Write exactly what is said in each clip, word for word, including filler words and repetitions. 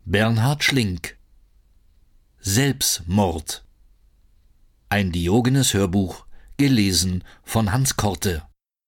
Bernhard Schlink. Selbstmord. Ein Diogenes-Hörbuch, gelesen von Hans Korte.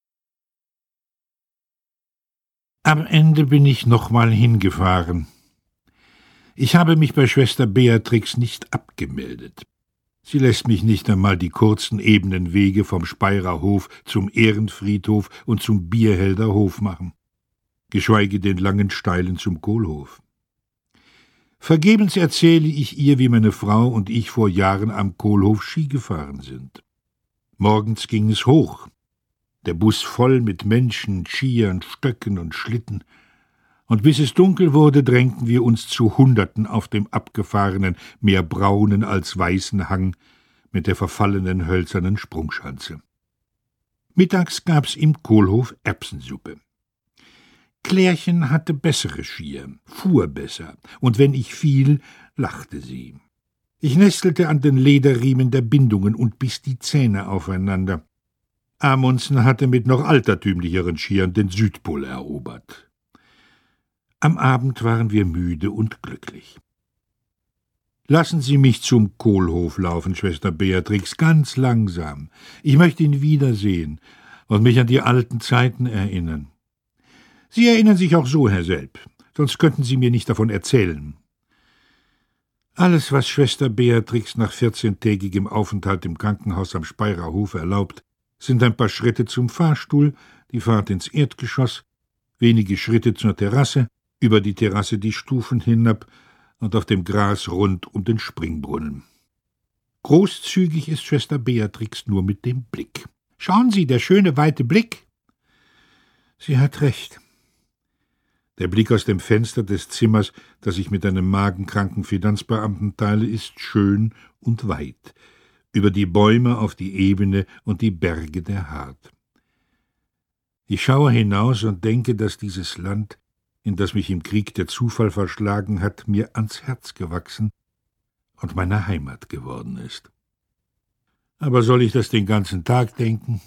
Am Ende bin ich nochmal hingefahren. Ich habe mich bei Schwester Beatrix nicht abgemeldet. Sie lässt mich nicht einmal die kurzen, ebenen Wege vom Speyrer Hof zum Ehrenfriedhof und zum Bierhelder Hof machen, geschweige den langen Steilen zum Kohlhof. Vergebens erzähle ich ihr, wie meine Frau und ich vor Jahren am Kohlhof Ski gefahren sind. Morgens ging es hoch, der Bus voll mit Menschen, Skiern, Stöcken und Schlitten, und bis es dunkel wurde, drängten wir uns zu Hunderten auf dem abgefahrenen, mehr braunen als weißen Hang mit der verfallenen hölzernen Sprungschanze. Mittags gab's im Kohlhof Erbsensuppe. Klärchen hatte bessere Skier, fuhr besser, und wenn ich fiel, lachte sie. Ich nestelte an den Lederriemen der Bindungen und biss die Zähne aufeinander. Amundsen hatte mit noch altertümlicheren Skiern den Südpol erobert. Am Abend waren wir müde und glücklich. »Lassen Sie mich zum Kohlhof laufen, Schwester Beatrix, ganz langsam. Ich möchte ihn wiedersehen und mich an die alten Zeiten erinnern.« »Sie erinnern sich auch so, Herr Selb, sonst könnten Sie mir nicht davon erzählen.« Alles, was Schwester Beatrix nach vierzehntägigem Aufenthalt im Krankenhaus am Speyrer Hof erlaubt, sind ein paar Schritte zum Fahrstuhl, die Fahrt ins Erdgeschoss, wenige Schritte zur Terrasse, über die Terrasse die Stufen hinab und auf dem Gras rund um den Springbrunnen. Großzügig ist Schwester Beatrix nur mit dem Blick. »Schauen Sie, der schöne, weite Blick!« Sie hat recht. Der Blick aus dem Fenster des Zimmers, das ich mit einem magenkranken Finanzbeamten teile, ist schön und weit, über die Bäume auf die Ebene und die Berge der Hart. Ich schaue hinaus und denke, dass dieses Land, in das mich im Krieg der Zufall verschlagen hat, mir ans Herz gewachsen und meine Heimat geworden ist. Aber soll ich das den ganzen Tag denken?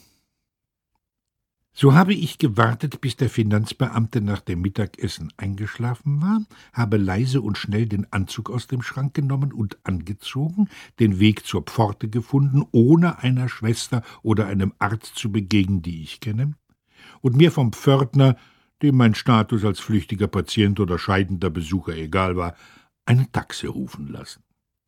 So habe ich gewartet, bis der Finanzbeamte nach dem Mittagessen eingeschlafen war, habe leise und schnell den Anzug aus dem Schrank genommen und angezogen, den Weg zur Pforte gefunden, ohne einer Schwester oder einem Arzt zu begegnen, die ich kenne, und mir vom Pförtner, dem mein Status als flüchtiger Patient oder scheidender Besucher egal war, eine Taxe rufen lassen.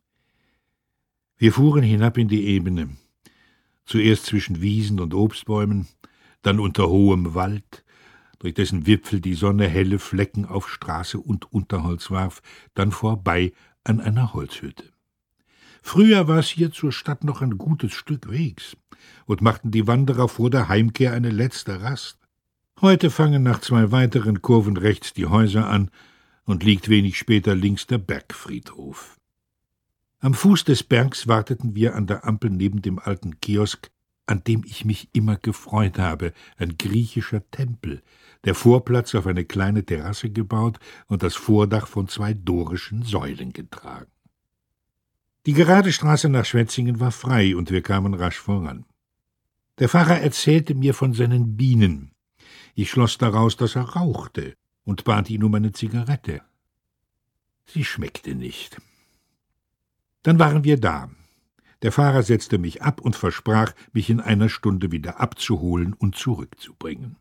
Wir fuhren hinab in die Ebene, zuerst zwischen Wiesen und Obstbäumen, dann unter hohem Wald, durch dessen Wipfel die Sonne helle Flecken auf Straße und Unterholz warf, dann vorbei an einer Holzhütte. Früher war es hier zur Stadt noch ein gutes Stück Wegs und machten die Wanderer vor der Heimkehr eine letzte Rast. Heute fangen nach zwei weiteren Kurven rechts die Häuser an und liegt wenig später links der Bergfriedhof. Am Fuß des Bergs warteten wir an der Ampel neben dem alten Kiosk, an dem ich mich immer gefreut habe, ein griechischer Tempel, der Vorplatz auf eine kleine Terrasse gebaut und das Vordach von zwei dorischen Säulen getragen. Die gerade Straße nach Schwetzingen war frei und wir kamen rasch voran. Der Pfarrer erzählte mir von seinen Bienen. Ich schloss daraus, dass er rauchte und bat ihn um eine Zigarette. Sie schmeckte nicht. Dann waren wir da. Der Fahrer setzte mich ab und versprach, mich in einer Stunde wieder abzuholen und zurückzubringen.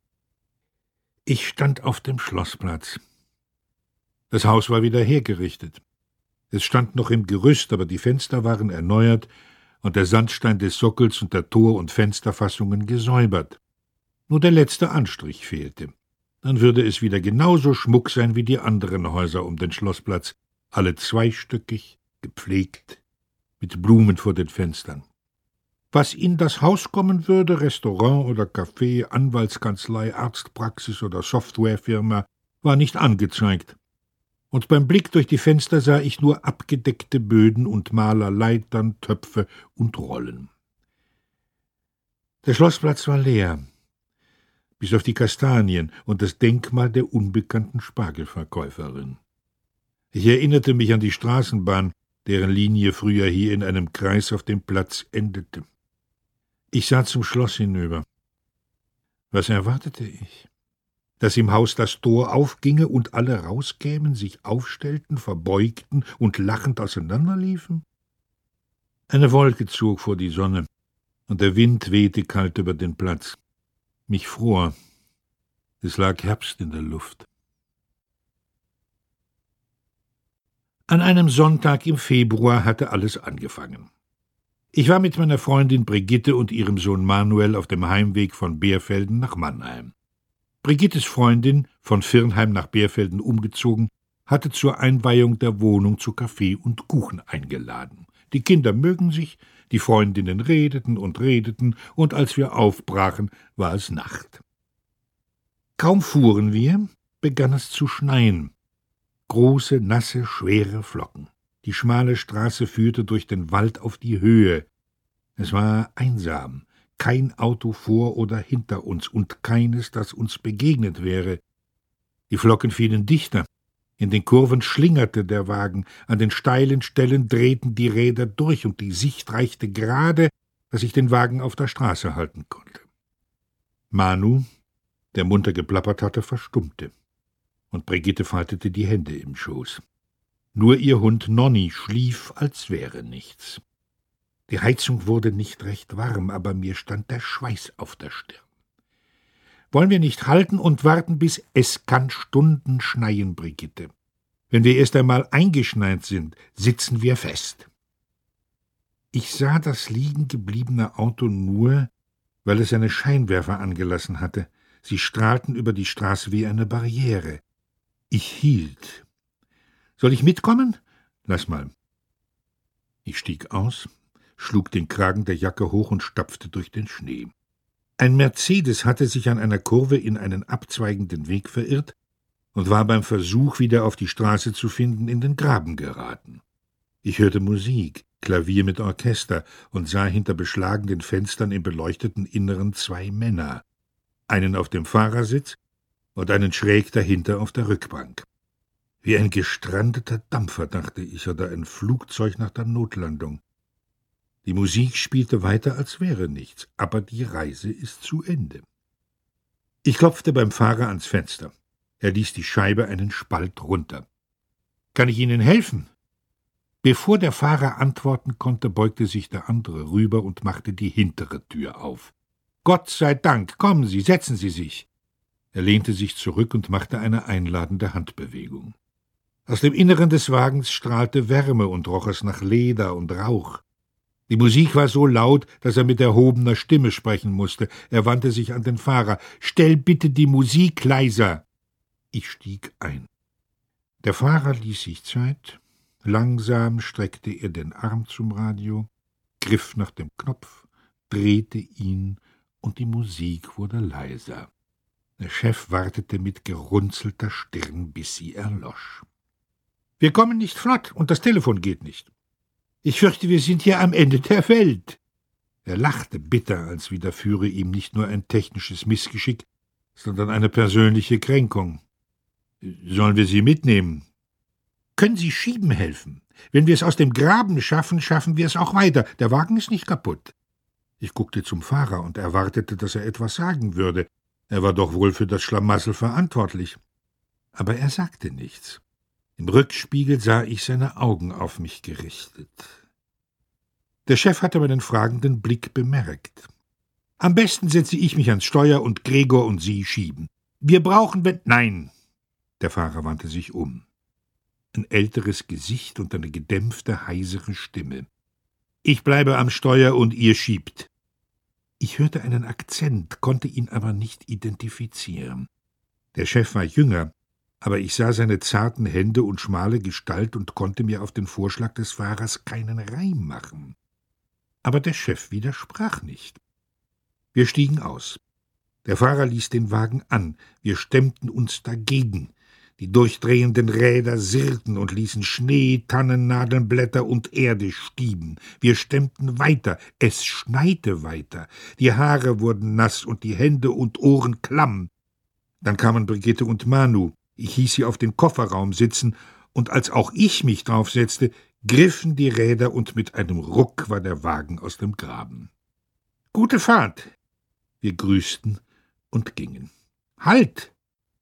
Ich stand auf dem Schlossplatz. Das Haus war wieder hergerichtet. Es stand noch im Gerüst, aber die Fenster waren erneuert und der Sandstein des Sockels und der Tor- und Fensterfassungen gesäubert. Nur der letzte Anstrich fehlte. Dann würde es wieder genauso schmuck sein wie die anderen Häuser um den Schlossplatz, alle zweistöckig, gepflegt, mit Blumen vor den Fenstern. Was in das Haus kommen würde, Restaurant oder Café, Anwaltskanzlei, Arztpraxis oder Softwarefirma, war nicht angezeigt. Und beim Blick durch die Fenster sah ich nur abgedeckte Böden und Malerleitern, Töpfe und Rollen. Der Schlossplatz war leer, bis auf die Kastanien und das Denkmal der unbekannten Spargelverkäuferin. Ich erinnerte mich an die Straßenbahn, deren Linie früher hier in einem Kreis auf dem Platz endete. Ich sah zum Schloss hinüber. Was erwartete ich? dass im Haus das Tor aufginge und alle rauskämen, sich aufstellten, verbeugten und lachend auseinanderliefen? Eine Wolke zog vor die Sonne, und der Wind wehte kalt über den Platz. Mich fror. Es lag Herbst in der Luft. An einem Sonntag im Februar hatte alles angefangen. Ich war mit meiner Freundin Brigitte und ihrem Sohn Manuel auf dem Heimweg von Beerfelden nach Mannheim. Brigittes Freundin, von Virnheim nach Beerfelden umgezogen, hatte zur Einweihung der Wohnung zu Kaffee und Kuchen eingeladen. Die Kinder mögen sich, die Freundinnen redeten und redeten, und als wir aufbrachen, war es Nacht. Kaum fuhren wir, begann es zu schneien. Große, nasse, schwere Flocken. Die schmale Straße führte durch den Wald auf die Höhe. Es war einsam, kein Auto vor oder hinter uns und keines, das uns begegnet wäre. Die Flocken fielen dichter. In den Kurven schlingerte der Wagen, an den steilen Stellen drehten die Räder durch und die Sicht reichte gerade, dass ich den Wagen auf der Straße halten konnte. Manu, der munter geplappert hatte, verstummte, und Brigitte faltete die Hände im Schoß. Nur ihr Hund Nonny schlief, als wäre nichts. Die Heizung wurde nicht recht warm, aber mir stand der Schweiß auf der Stirn. Wollen wir nicht halten und warten, bis es kann Stunden schneien, Brigitte. Wenn wir erst einmal eingeschneit sind, sitzen wir fest. Ich sah das liegen gebliebene Auto nur, weil es seine Scheinwerfer angelassen hatte. Sie strahlten über die Straße wie eine Barriere. Ich hielt. »Soll ich mitkommen?« »Lass mal.« Ich stieg aus, schlug den Kragen der Jacke hoch und stapfte durch den Schnee. Ein Mercedes hatte sich an einer Kurve in einen abzweigenden Weg verirrt und war beim Versuch, wieder auf die Straße zu finden, in den Graben geraten. Ich hörte Musik, Klavier mit Orchester, und sah hinter beschlagenen Fenstern im beleuchteten Inneren zwei Männer, einen auf dem Fahrersitz und einen schräg dahinter auf der Rückbank. Wie ein gestrandeter Dampfer, dachte ich, oder ein Flugzeug nach der Notlandung. Die Musik spielte weiter, als wäre nichts, aber die Reise ist zu Ende. Ich klopfte beim Fahrer ans Fenster. Er ließ die Scheibe einen Spalt runter. »Kann ich Ihnen helfen?« Bevor der Fahrer antworten konnte, beugte sich der andere rüber und machte die hintere Tür auf. »Gott sei Dank, kommen Sie, setzen Sie sich!« Er lehnte sich zurück und machte eine einladende Handbewegung. Aus dem Inneren des Wagens strahlte Wärme und roch es nach Leder und Rauch. Die Musik war so laut, dass er mit erhobener Stimme sprechen musste. Er wandte sich an den Fahrer. »Stell bitte die Musik leiser!« Ich stieg ein. Der Fahrer ließ sich Zeit. Langsam streckte er den Arm zum Radio, griff nach dem Knopf, drehte ihn, und die Musik wurde leiser. Der Chef wartete mit gerunzelter Stirn, bis sie erlosch. »Wir kommen nicht flott, und das Telefon geht nicht. Ich fürchte, wir sind hier am Ende der Welt.« Er lachte bitter, als widerführe ihm nicht nur ein technisches Missgeschick, sondern eine persönliche Kränkung. »Sollen wir Sie mitnehmen?« »Können Sie schieben helfen? Wenn wir es aus dem Graben schaffen, schaffen wir es auch weiter. Der Wagen ist nicht kaputt.« Ich guckte zum Fahrer und erwartete, dass er etwas sagen würde. Er war doch wohl für das Schlamassel verantwortlich. Aber er sagte nichts. Im Rückspiegel sah ich seine Augen auf mich gerichtet. Der Chef hatte meinen fragenden Blick bemerkt. »Am besten setze ich mich ans Steuer und Gregor und Sie schieben. Wir brauchen, wenn...« »Nein!« Der Fahrer wandte sich um. Ein älteres Gesicht und eine gedämpfte, heisere Stimme. »Ich bleibe am Steuer und ihr schiebt.« Ich hörte einen Akzent, konnte ihn aber nicht identifizieren. Der Chef war jünger, aber ich sah seine zarten Hände und schmale Gestalt und konnte mir auf den Vorschlag des Fahrers keinen Reim machen. Aber der Chef widersprach nicht. Wir stiegen aus. Der Fahrer ließ den Wagen an. Wir stemmten uns dagegen. Die durchdrehenden Räder sirrten und ließen Schnee, Tannennadeln, Blätter und Erde stieben. Wir stemmten weiter. Es schneite weiter. Die Haare wurden nass und die Hände und Ohren klamm. Dann kamen Brigitte und Manu. Ich hieß sie auf den Kofferraum sitzen, und als auch ich mich draufsetzte, griffen die Räder und mit einem Ruck war der Wagen aus dem Graben. »Gute Fahrt!« Wir grüßten und gingen. »Halt!«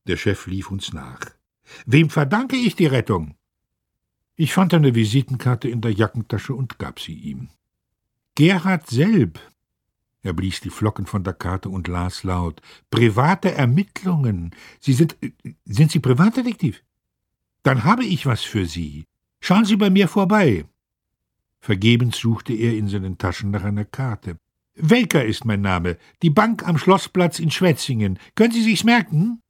Der Chef lief uns nach. »Wem verdanke ich die Rettung?« Ich fand eine Visitenkarte in der Jackentasche und gab sie ihm. »Gerhard Selb.« Er blies die Flocken von der Karte und las laut. »Private Ermittlungen. Sie sind... Sind Sie Privatdetektiv? Dann habe ich was für Sie. Schauen Sie bei mir vorbei.« Vergebens suchte er in seinen Taschen nach einer Karte. »Welker ist mein Name. Die Bank am Schlossplatz in Schwetzingen. Können Sie sich's merken?«